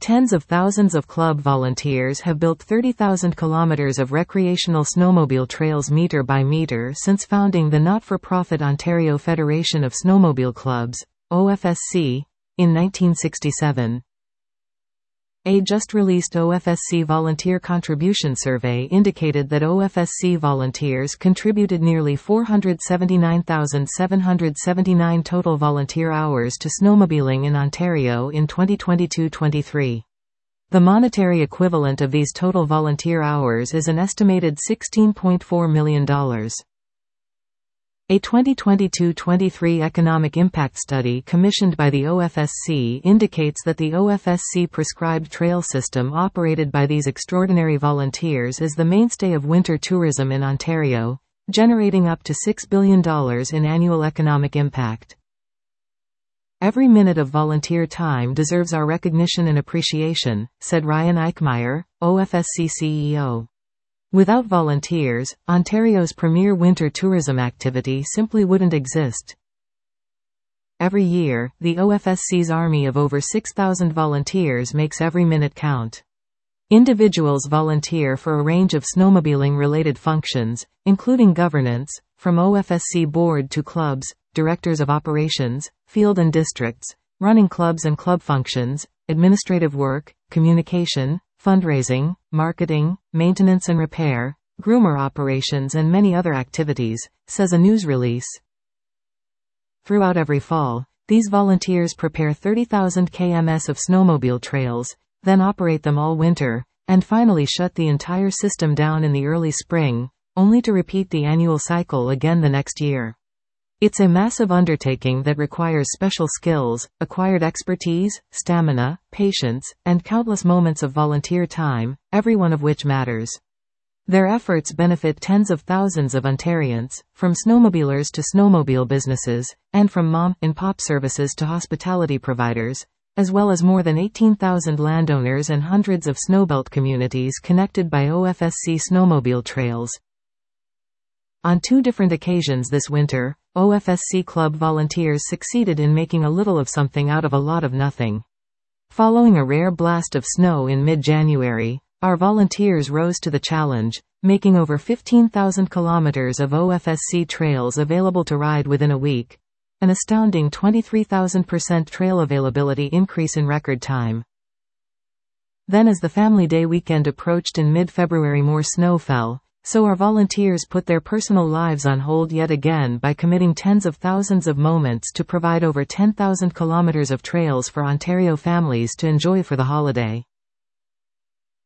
Tens of thousands of club volunteers have built 30,000 kilometers of recreational snowmobile trails meter by meter since founding the not-for-profit Ontario Federation of Snowmobile Clubs, OFSC, in 1967. A just-released OFSC volunteer contribution survey indicated that OFSC volunteers contributed nearly 479,779 total volunteer hours to snowmobiling in Ontario in 2022-23. The monetary equivalent of these total volunteer hours is an estimated $16.4 million. A 2022-23 economic impact study commissioned by the OFSC indicates that the OFSC prescribed trail system operated by these extraordinary volunteers is the mainstay of winter tourism in Ontario, generating up to $6 billion in annual economic impact. Every minute of volunteer time deserves our recognition and appreciation, said Ryan Eichmeyer, OFSC CEO. Without volunteers, Ontario's premier winter tourism activity simply wouldn't exist. Every year, the OFSC's army of over 6,000 volunteers makes every minute count. Individuals volunteer for a range of snowmobiling-related functions, including governance, from OFSC board to clubs, directors of operations, field and districts, running clubs and club functions, administrative work, communication, fundraising, marketing, maintenance and repair, groomer operations and many other activities, says a news release. Throughout every fall, these volunteers prepare 30,000 km of snowmobile trails, then operate them all winter, and finally shut the entire system down in the early spring, only to repeat the annual cycle again the next year. It's a massive undertaking that requires special skills, acquired expertise, stamina, patience, and countless moments of volunteer time, every one of which matters. Their efforts benefit tens of thousands of Ontarians, from snowmobilers to snowmobile businesses, and from mom-and-pop services to hospitality providers, as well as more than 18,000 landowners and hundreds of snowbelt communities connected by OFSC snowmobile trails. On two different occasions this winter, OFSC club volunteers succeeded in making a little of something out of a lot of nothing. Following a rare blast of snow in mid-January, our volunteers rose to the challenge, making over 15,000 kilometers of OFSC trails available to ride within a week, an astounding 23,000% trail availability increase in record time. Then as the Family Day weekend approached in mid-February, more snow fell. So our volunteers put their personal lives on hold yet again by committing tens of thousands of moments to provide over 10,000 kilometers of trails for Ontario families to enjoy for the holiday.